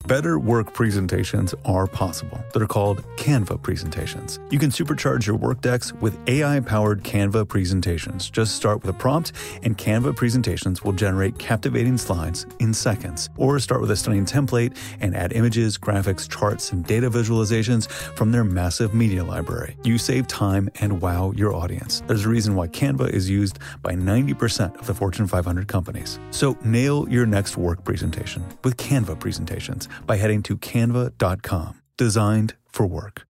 Better work presentations are possible. They're called Canva presentations. You can supercharge your work decks with AI-powered Canva presentations. Just start with a prompt, and Canva presentations will generate captivating slides in seconds. Or start with a stunning template and add images, graphics, charts, and data visualizations from their massive media library. You save time and wow your audience. There's a reason why Canva is used by 90% of the Fortune 500 companies. So nail your next work presentation with Canva presentations by heading to canva.com. Designed for work.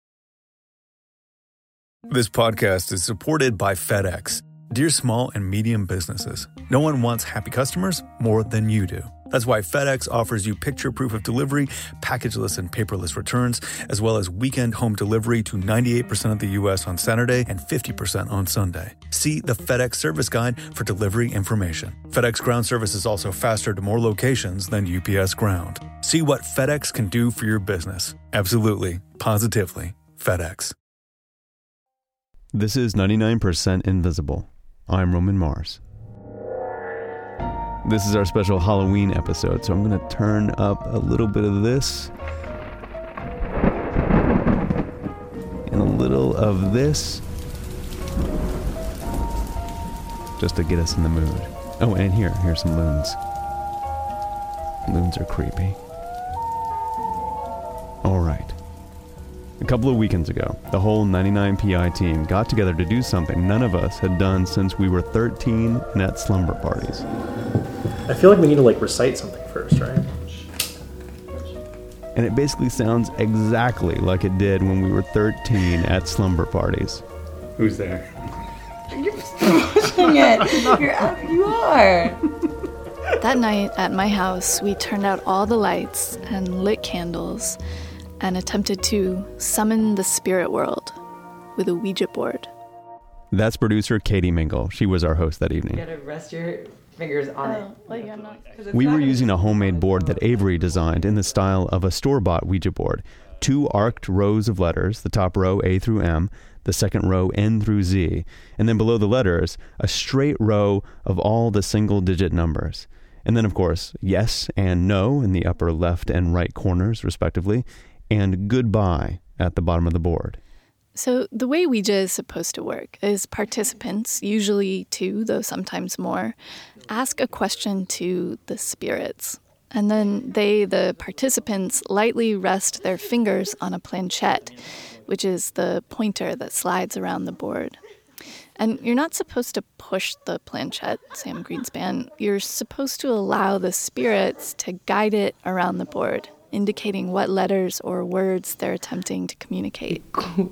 This podcast is supported by FedEx. Dear small and medium businesses, no one wants happy customers more than you do. That's why FedEx offers you picture proof of delivery, packageless and paperless returns, as well as weekend home delivery to 98% of the U.S. on Saturday and 50% on Sunday. See the FedEx service guide for delivery information. FedEx Ground service is also faster to more locations than UPS Ground. See what FedEx can do for your business. Absolutely, positively, FedEx. This is 99% Invisible. I'm Roman Mars. This is our special Halloween episode, so I'm going to turn up a little bit of this and a little of this just to get us in the mood. Oh, and here's some loons. Loons are creepy. All right. A couple of weekends ago, the whole 99PI team got together to do something none of us had done since we were 13 and at slumber parties. I feel like we need to recite something first, right? And it basically sounds exactly like it did when we were 13 at slumber parties. Who's there? You're pushing it. You are. That night at my house, we turned out all the lights and lit candles and attempted to summon the spirit world with a Ouija board. That's producer Katie Mingle. She was our host that evening. You gotta rest your fingers on it. I'm not. We were using a homemade board that Avery designed in the style of a store-bought Ouija board. 2 arced rows of letters, the top row A through M, the second row N through Z, and then below the letters, a straight row of all the single-digit numbers. And then, of course, yes and no in the upper left and right corners, respectively, and goodbye at the bottom of the board. So the way Ouija is supposed to work is participants, usually 2, though sometimes more, ask a question to the spirits. And then the participants, lightly rest their fingers on a planchette, which is the pointer that slides around the board. And you're not supposed to push the planchette, Sam Greenspan. You're supposed to allow the spirits to guide it around the board, indicating what letters or words they're attempting to communicate.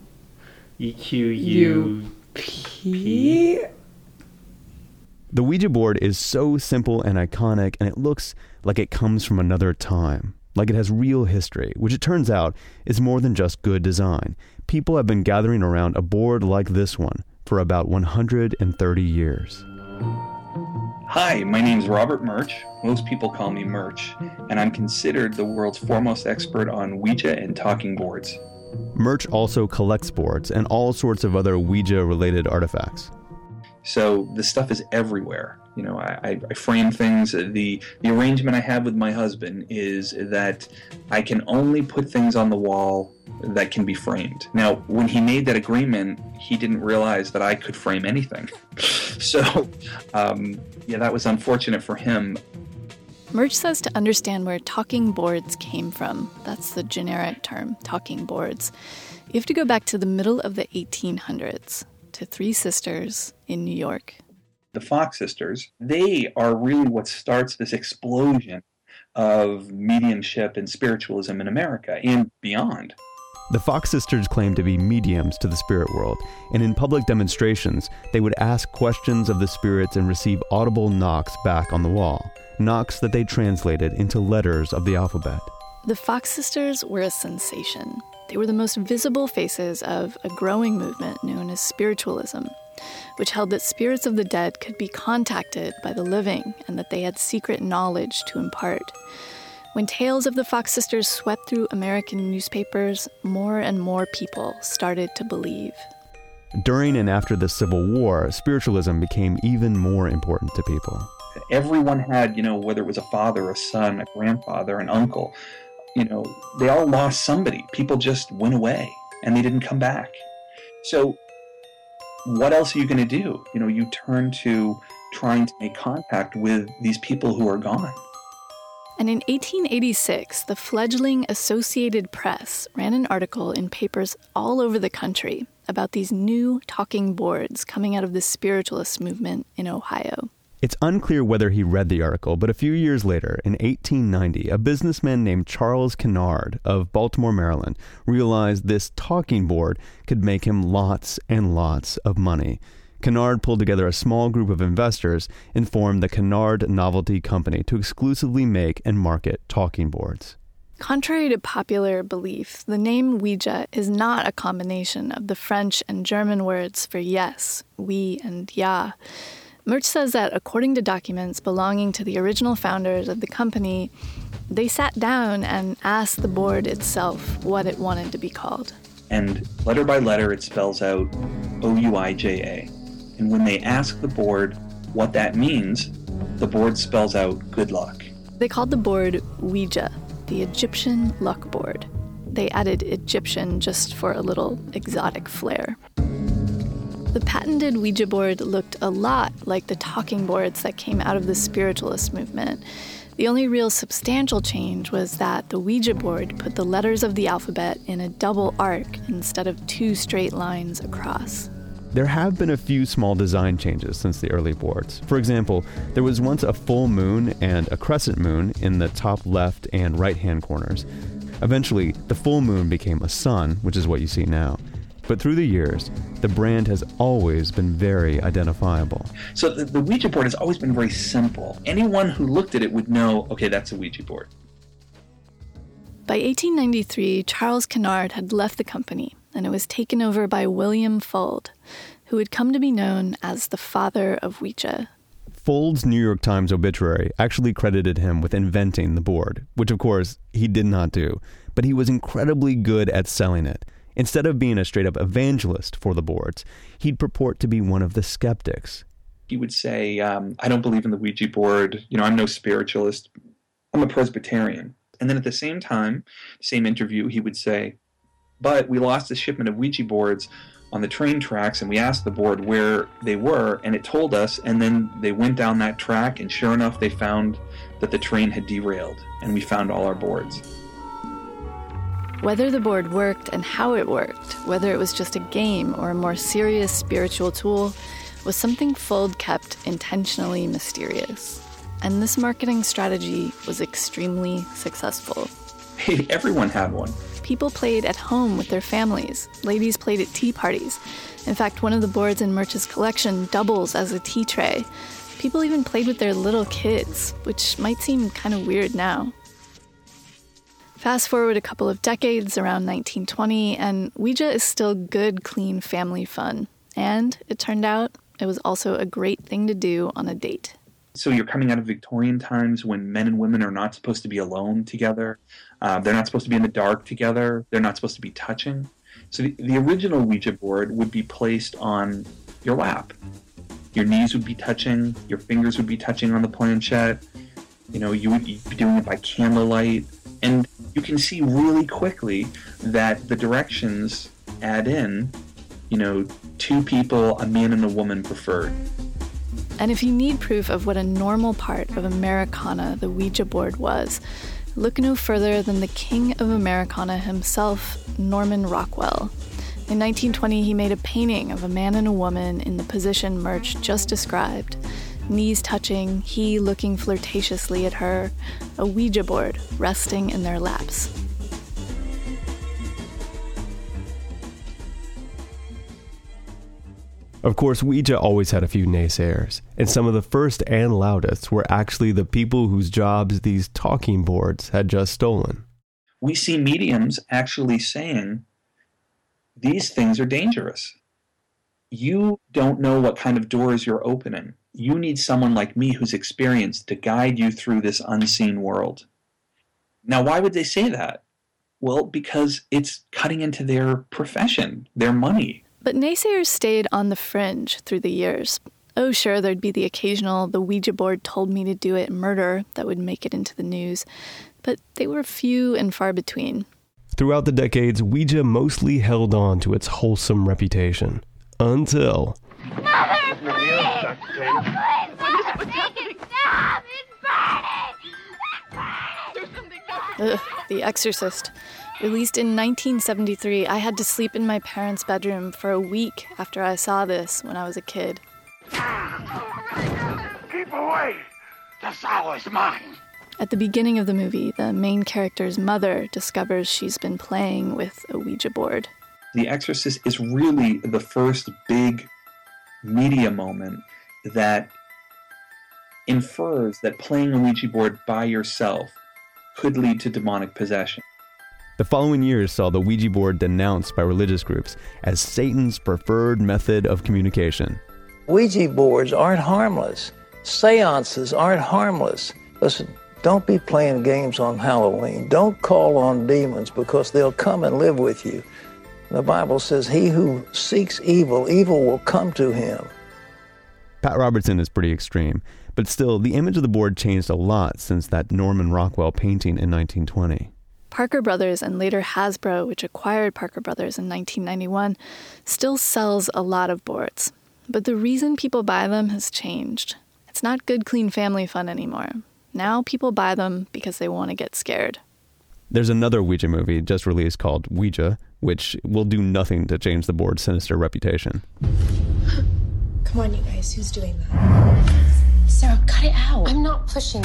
EQUP. The Ouija board is so simple and iconic, and it looks like it comes from another time, like it has real history, which it turns out is more than just good design. People have been gathering around a board like this one for about 130 years. Hi, my name is Robert Murch. Most people call me Murch, and I'm considered the world's foremost expert on Ouija and talking boards. Murch also collects boards and all sorts of other Ouija-related artifacts. So this stuff is everywhere. You know, I frame things. The arrangement I have with my husband is that I can only put things on the wall that can be framed. Now, when he made that agreement, he didn't realize that I could frame anything. So, that was unfortunate for him. Murch says to understand where talking boards came from, that's the generic term, talking boards, you have to go back to the middle of the 1800s, to 3 sisters in New York. The Fox sisters, they are really what starts this explosion of mediumship and spiritualism in America and beyond. The Fox sisters claimed to be mediums to the spirit world, and in public demonstrations, they would ask questions of the spirits and receive audible knocks back on the wall, knocks that they translated into letters of the alphabet. The Fox sisters were a sensation. They were the most visible faces of a growing movement known as spiritualism, which held that spirits of the dead could be contacted by the living and that they had secret knowledge to impart. When tales of the Fox sisters swept through American newspapers, more and more people started to believe. During and after the Civil War, spiritualism became even more important to people. Everyone had, whether it was a father, a son, a grandfather, an uncle, they all lost somebody. People just went away and they didn't come back. So what else are you going to do? You turn to trying to make contact with these people who are gone. And in 1886, the fledgling Associated Press ran an article in papers all over the country about these new talking boards coming out of the spiritualist movement in Ohio. It's unclear whether he read the article, but a few years later, in 1890, a businessman named Charles Kennard of Baltimore, Maryland, realized this talking board could make him lots and lots of money. Kennard pulled together a small group of investors and formed the Kennard Novelty Company to exclusively make and market talking boards. Contrary to popular belief, the name Ouija is not a combination of the French and German words for yes, oui, and ja. Murch says that according to documents belonging to the original founders of the company, they sat down and asked the board itself what it wanted to be called. And letter by letter, it spells out O-U-I-J-A. And when they ask the board what that means, the board spells out good luck. They called the board Ouija, the Egyptian luck board. They added Egyptian just for a little exotic flair. The patented Ouija board looked a lot like the talking boards that came out of the spiritualist movement. The only real substantial change was that the Ouija board put the letters of the alphabet in a double arc instead of two straight lines across. There have been a few small design changes since the early boards. For example, there was once a full moon and a crescent moon in the top left and right-hand corners. Eventually, the full moon became a sun, which is what you see now. But through the years, the brand has always been very identifiable. So the Ouija board has always been very simple. Anyone who looked at it would know, okay, that's a Ouija board. By 1893, Charles Kennard had left the company, and it was taken over by William Fuld, who had come to be known as the father of Ouija. Fuld's New York Times obituary actually credited him with inventing the board, which of course he did not do, but he was incredibly good at selling it. Instead of being a straight-up evangelist for the boards, he'd purport to be one of the skeptics. He would say, I don't believe in the Ouija board. I'm no spiritualist. I'm a Presbyterian. And then at the same time, same interview, he would say, but we lost a shipment of Ouija boards on the train tracks, and we asked the board where they were, and it told us, and then they went down that track, and sure enough, they found that the train had derailed, and we found all our boards. Whether the board worked and how it worked, whether it was just a game or a more serious spiritual tool, was something Fuld kept intentionally mysterious. And this marketing strategy was extremely successful. Hey, everyone had one. People played at home with their families. Ladies played at tea parties. In fact, one of the boards in Murch's collection doubles as a tea tray. People even played with their little kids, which might seem kind of weird now. Fast forward a couple of decades, around 1920, and Ouija is still good, clean family fun. And it turned out it was also a great thing to do on a date. So you're coming out of Victorian times when men and women are not supposed to be alone together. They're not supposed to be in the dark together. They're not supposed to be touching. So the original Ouija board would be placed on your lap. Your knees would be touching. Your fingers would be touching on the planchette. You would be doing it by candlelight. And you can see really quickly that the directions add in, two people, a man and a woman preferred. And if you need proof of what a normal part of Americana the Ouija board was, look no further than the king of Americana himself, Norman Rockwell. In 1920, he made a painting of a man and a woman in the position Murch just described. Knees touching, he looking flirtatiously at her, a Ouija board resting in their laps. Of course, Ouija always had a few naysayers, and some of the first and loudest were actually the people whose jobs these talking boards had just stolen. We see mediums actually saying, these things are dangerous. You don't know what kind of doors you're opening. You need someone like me who's experienced to guide you through this unseen world. Now, why would they say that? Well, because it's cutting into their profession, their money. But naysayers stayed on the fringe through the years. Oh, sure, there'd be the occasional, the Ouija board told me to do it murder that would make it into the news. but they were few and far between. Throughout the decades, Ouija mostly held on to its wholesome reputation. Until... Mother, please! Stop! It's burning! The Exorcist. Released in 1973, I had to sleep in my parents' bedroom for a week after I saw this when I was a kid. Keep away! The soul is mine! At the beginning of the movie, the main character's mother discovers she's been playing with a Ouija board. The Exorcist is really the first big media moment that infers that playing a Ouija board by yourself could lead to demonic possession. The following years saw the Ouija board denounced by religious groups as Satan's preferred method of communication. Ouija boards aren't harmless. Seances aren't harmless. Listen, don't be playing games on Halloween. Don't call on demons because they'll come and live with you. The Bible says, he who seeks evil, evil will come to him. Pat Robertson is pretty extreme, but still, the image of the board changed a lot since that Norman Rockwell painting in 1920. Parker Brothers and later Hasbro, which acquired Parker Brothers in 1991, still sells a lot of boards. But the reason people buy them has changed. It's not good, clean family fun anymore. Now people buy them because they want to get scared. There's another Ouija movie just released called Ouija, which will do nothing to change the board's sinister reputation. Come on, you guys. Who's doing that? Sarah, cut it out. I'm not pushing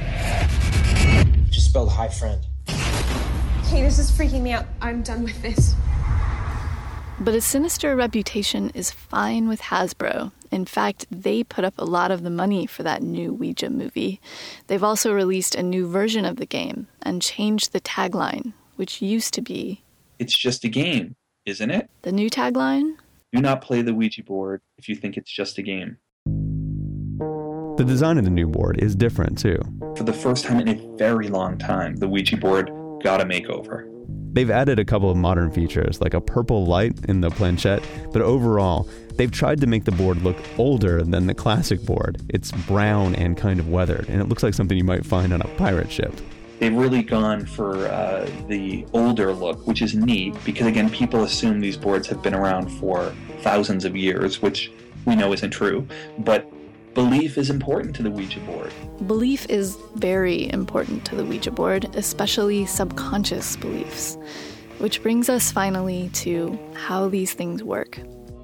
it. You just spelled hi, friend. Hey, this is freaking me out. I'm done with this. But a sinister reputation is fine with Hasbro. In fact, they put up a lot of the money for that new Ouija movie. They've also released a new version of the game and changed the tagline, which used to be, "It's just a game, isn't it?" The new tagline? Do not play the Ouija board if you think it's just a game. The design of the new board is different, too. For the first time in a very long time, the Ouija board got a makeover. They've added a couple of modern features, like a purple light in the planchette, but overall, they've tried to make the board look older than the classic board. It's brown and kind of weathered, and it looks like something you might find on a pirate ship. They've really gone for the older look, which is neat, because again, people assume these boards have been around for thousands of years, which we know isn't true, but belief is important to the Ouija board. Belief is very important to the Ouija board, especially subconscious beliefs. Which brings us finally to how these things work.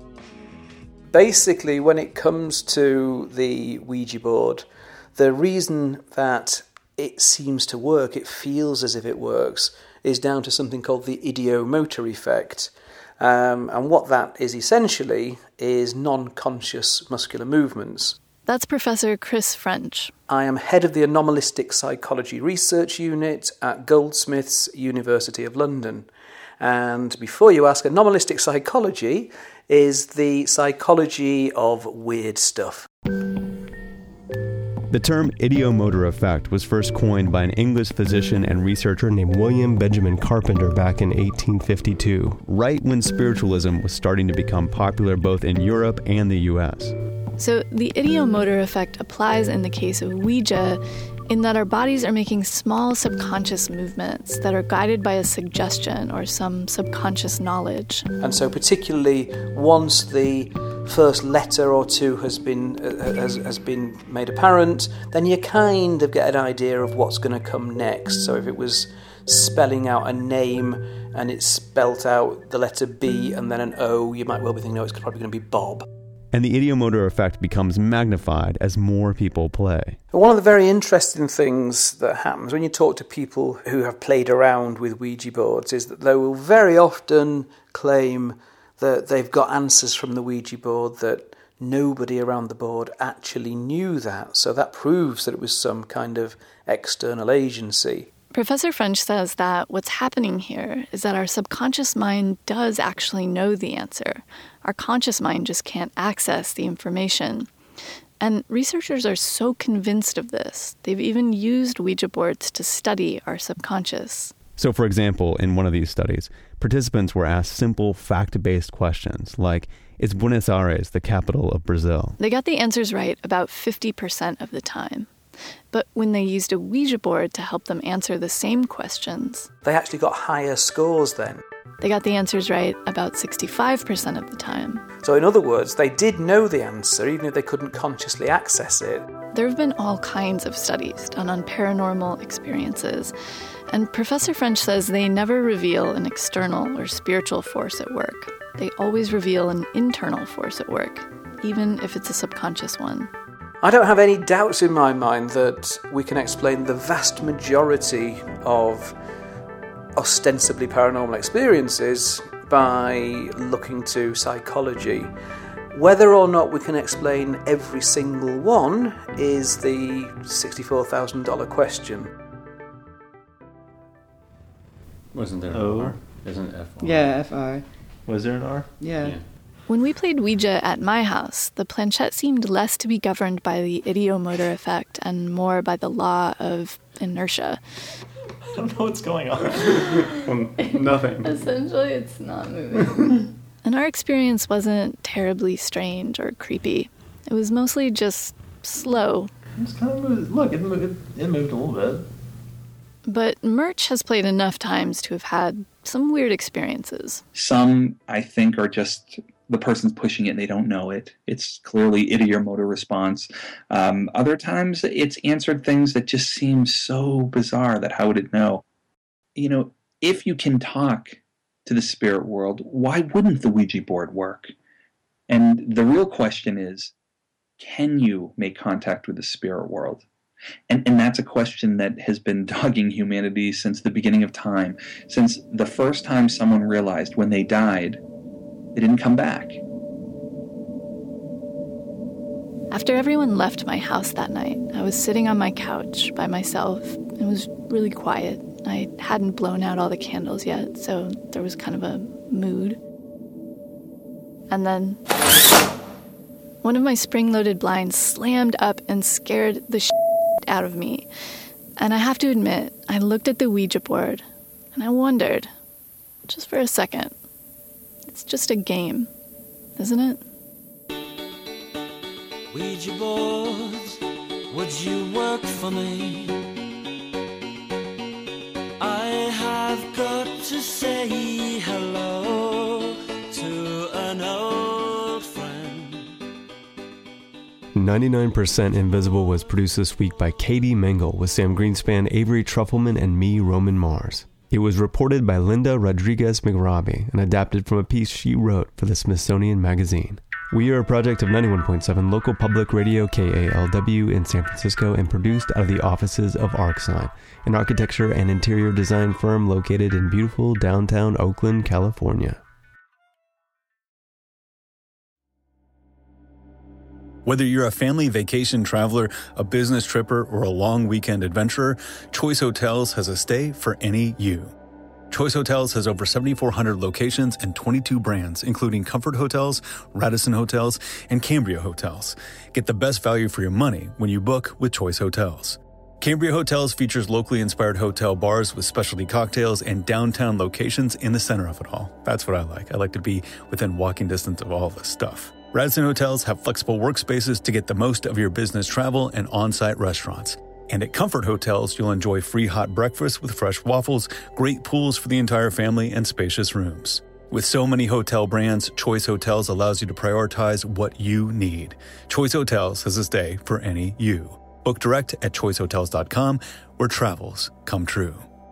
Basically, when it comes to the Ouija board, the reason that it seems to work, it feels as if it works, is down to something called the ideomotor effect. And what that is essentially is non-conscious muscular movements. That's Professor Chris French. I am head of the Anomalistic Psychology Research Unit at Goldsmiths, University of London. And before you ask, anomalistic psychology is the psychology of weird stuff. The term ideomotor effect was first coined by an English physician and researcher named William Benjamin Carpenter back in 1852, right when spiritualism was starting to become popular both in Europe and the US. So the ideomotor effect applies in the case of Ouija in that our bodies are making small subconscious movements that are guided by a suggestion or some subconscious knowledge. And so particularly once the first letter or two has been made apparent, then you kind of get an idea of what's going to come next. So if it was spelling out a name and it's spelt out the letter B and then an O, you might well be thinking, no, it's probably going to be Bob. And the ideomotor effect becomes magnified as more people play. One of the very interesting things that happens when you talk to people who have played around with Ouija boards is that they will very often claim that they've got answers from the Ouija board that nobody around the board actually knew that. So that proves that it was some kind of external agency. Professor French says that what's happening here is that our subconscious mind does actually know the answer. Our conscious mind just can't access the information. And researchers are so convinced of this, they've even used Ouija boards to study our subconscious. So, for example, in one of these studies, participants were asked simple fact-based questions like, is Buenos Aires the capital of Brazil? They got the answers right about 50% of the time. But when they used a Ouija board to help them answer the same questions, they actually got higher scores then. They got the answers right about 65% of the time. So in other words, they did know the answer even if they couldn't consciously access it. There have been all kinds of studies done on paranormal experiences, and Professor French says they never reveal an external or spiritual force at work. They always reveal an internal force at work, even if it's a subconscious one. I don't have any doubts in my mind that we can explain the vast majority of ostensibly paranormal experiences by looking to psychology. Whether or not we can explain every single one is the $64,000 question. Wasn't there an R? Isn't it FR? Yeah, FR. Was there an R? Yeah. When we played Ouija at my house, the planchette seemed less to be governed by the ideomotor effect and more by the law of inertia. I don't know what's going on. Nothing. Essentially, it's not moving. And our experience wasn't terribly strange or creepy. It was mostly just slow. It's kind of moved. Look, it moved a little bit. But Murch has played enough times to have had some weird experiences. Some, I think, are just the person's pushing it and they don't know it. It's clearly ideomotor response. Other times, it's answered things that just seem so bizarre that how would it know? You know, if you can talk to the spirit world, why wouldn't the Ouija board work? And the real question is, can you make contact with the spirit world? And that's a question that has been dogging humanity since the beginning of time, since the first time someone realized when they died, they didn't come back. After everyone left my house that night, I was sitting on my couch by myself. It was really quiet. I hadn't blown out all the candles yet, so there was kind of a mood. And then one of my spring-loaded blinds slammed up and scared the shit out of me. And I have to admit, I looked at the Ouija board and I wondered, just for a second, it's just a game, isn't it? Ouija boards, would you work for me? I have got to say hello to an old friend. 99% Invisible was produced this week by Katie Mingle with Sam Greenspan, Avery Trufelman, and me, Roman Mars. It was reported by Linda Rodriguez McRobbie and adapted from a piece she wrote for the Smithsonian Magazine. We are a project of 91.7 local public radio KALW in San Francisco and produced out of the offices of ArcSign, an architecture and interior design firm located in beautiful downtown Oakland, California. Whether you're a family vacation traveler, a business tripper, or a long weekend adventurer, Choice Hotels has a stay for any you. Choice Hotels has over 7,400 locations and 22 brands, including Comfort Hotels, Radisson Hotels, and Cambria Hotels. Get the best value for your money when you book with Choice Hotels. Cambria Hotels features locally inspired hotel bars with specialty cocktails and downtown locations in the center of it all. That's what I like. I like to be within walking distance of all this stuff. Radisson Hotels have flexible workspaces to get the most of your business travel and on-site restaurants. And at Comfort Hotels, you'll enjoy free hot breakfast with fresh waffles, great pools for the entire family, and spacious rooms. With so many hotel brands, Choice Hotels allows you to prioritize what you need. Choice Hotels has a stay for any you. Book direct at choicehotels.com, where travels come true.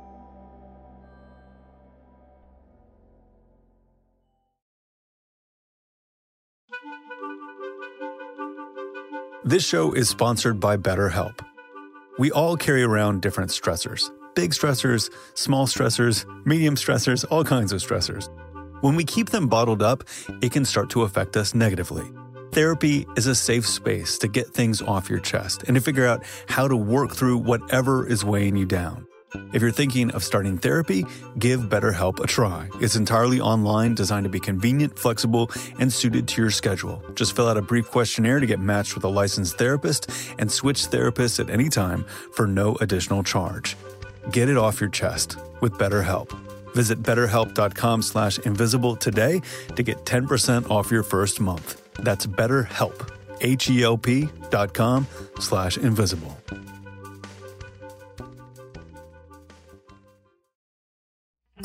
This show is sponsored by BetterHelp. We all carry around different stressors. Big stressors, small stressors, medium stressors, all kinds of stressors. When we keep them bottled up, it can start to affect us negatively. Therapy is a safe space to get things off your chest and to figure out how to work through whatever is weighing you down. If you're thinking of starting therapy, give BetterHelp a try. It's entirely online, designed to be convenient, flexible, and suited to your schedule. Just fill out a brief questionnaire to get matched with a licensed therapist and switch therapists at any time for no additional charge. Get it off your chest with BetterHelp. Visit BetterHelp.com/invisible today to get 10% off your first month. That's BetterHelp, HELP.com/invisible.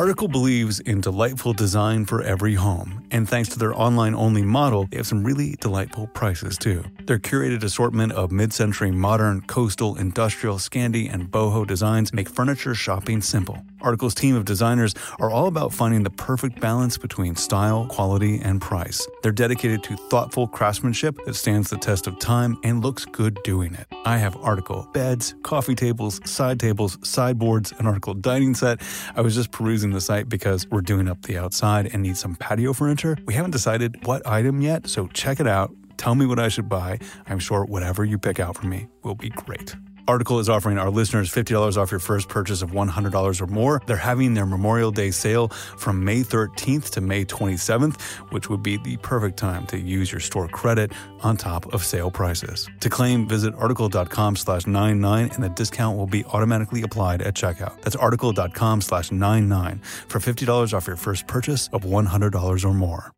Article believes in delightful design for every home, and thanks to their online-only model, they have some really delightful prices too. Their curated assortment of mid-century modern, coastal, industrial, Scandi, and boho designs make furniture shopping simple. Article's team of designers are all about finding the perfect balance between style, quality, and price. They're dedicated to thoughtful craftsmanship that stands the test of time and looks good doing it. I have Article beds, coffee tables, sideboards, an Article dining set. I was just perusing the site because we're doing up the outside and need some patio furniture. We haven't decided what item yet, so check it out. Tell me what I should buy. I'm sure whatever you pick out for me will be great. Article is offering our listeners $50 off your first purchase of $100 or more. They're having their Memorial Day sale from May 13th to May 27th, which would be the perfect time to use your store credit on top of sale prices. To claim, visit article.com/99 and the discount will be automatically applied at checkout. That's article.com/99 for $50 off your first purchase of $100 or more.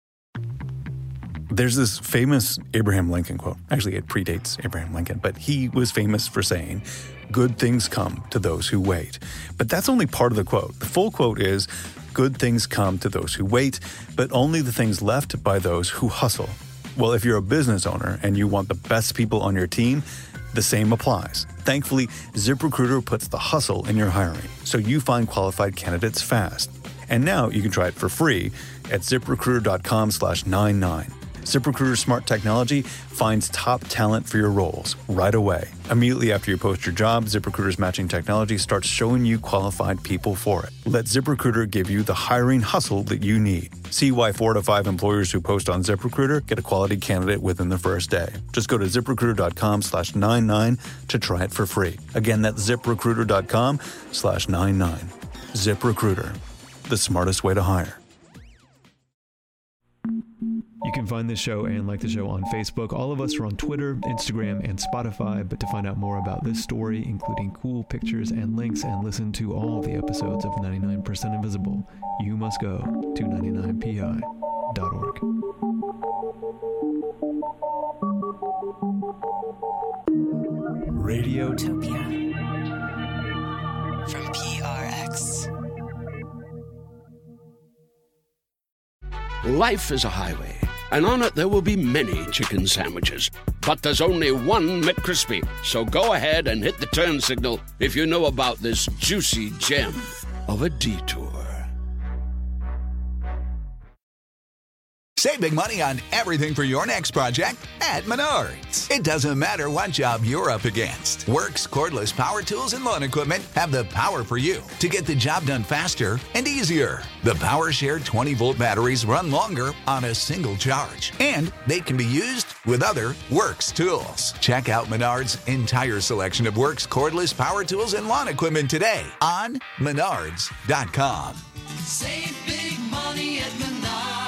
There's this famous Abraham Lincoln quote. Actually, it predates Abraham Lincoln, but he was famous for saying, "Good things come to those who wait." But that's only part of the quote. The full quote is, "Good things come to those who wait, but only the things left by those who hustle." Well, if you're a business owner and you want the best people on your team, the same applies. Thankfully, ZipRecruiter puts the hustle in your hiring, so you find qualified candidates fast. And now you can try it for free at ZipRecruiter.com/99. ZipRecruiter's smart technology finds top talent for your roles right away. Immediately after you post your job, ZipRecruiter's matching technology starts showing you qualified people for it. Let ZipRecruiter give you the hiring hustle that you need. See why 4 to 5 employers who post on ZipRecruiter get a quality candidate within the first day. Just go to ZipRecruiter.com/99 to try it for free. Again, that's ZipRecruiter.com/99. ZipRecruiter, the smartest way to hire. You can find this show and like the show on Facebook. All of us are on Twitter, Instagram, and Spotify. But to find out more about this story, including cool pictures and links, and listen to all the episodes of 99% Invisible, you must go to 99pi.org. Radiotopia from PRX. Life is a highway, and on it there will be many chicken sandwiches. But there's only one McCrispy. So go ahead and hit the turn signal if you know about this juicy gem of a detour. Save big money on everything for your next project at Menards. It doesn't matter what job you're up against. Works, cordless power tools, and lawn equipment have the power for you to get the job done faster and easier. The PowerShare 20-volt batteries run longer on a single charge, and they can be used with other Works tools. Check out Menards' entire selection of Works, cordless power tools, and lawn equipment today on Menards.com. Save big money at Menards.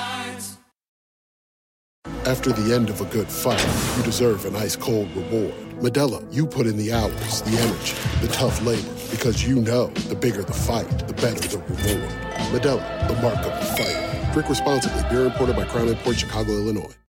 After the end of a good fight, you deserve an ice-cold reward. Modelo, you put in the hours, the energy, the tough labor, because you know the bigger the fight, the better the reward. Modelo, the mark of the fighter. Drink responsibly. Beer imported by Crown Imports, Chicago, Illinois.